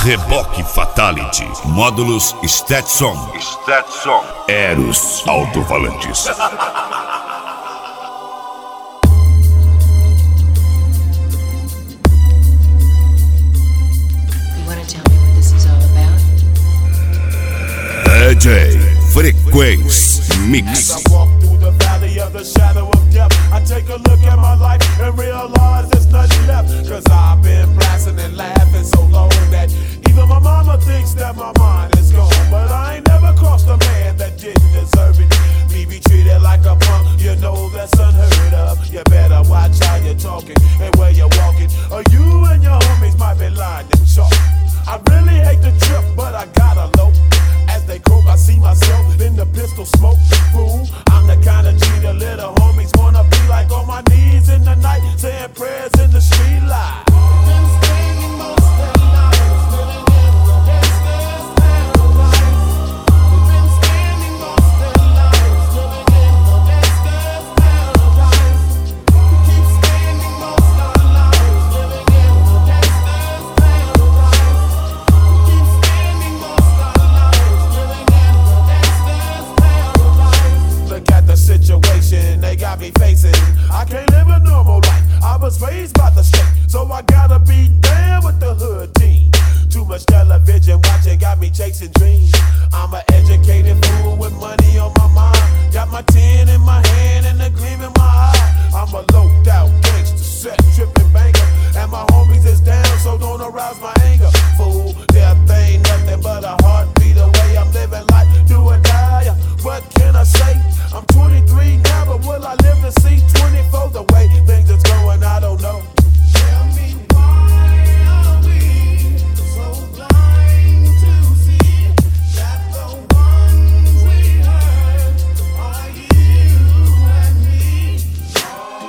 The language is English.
Reboque Fatality. Módulos Stetson. Eros Altofalantes. DJ Frequência Mix. I walk through the valley of the shadow of death. I take a look at my life and realize there's nothing left. Cause I've been blasting and laughing so long that even my mama thinks that my mind is gone. But I ain't never crossed a man that didn't deserve it. Me be treated like a punk, you know that's unheard of. You better watch how you're talking and where you're walking, or you and your homies might be lying in chalk. I really hate the trip, but I gotta low. As they croak, I see myself in the pistol smoke. Fool, I'm the kind of G the little homies wanna be like, on my knees in the night, saying prayers in the street light. Been staying most of their lives, living in the gangster's paradise. They've been spending most of their lives, living in the gangster's paradise. We keep spending most of our lives, living in the gangster's paradise. We keep spending most of our lives, living in the gangster's paradise. Look at the situation they got me facing. I can't live a normal life. I was raised by the state, so I gotta be down with the hood team. Too much television watching got me chasing dreams. I'm a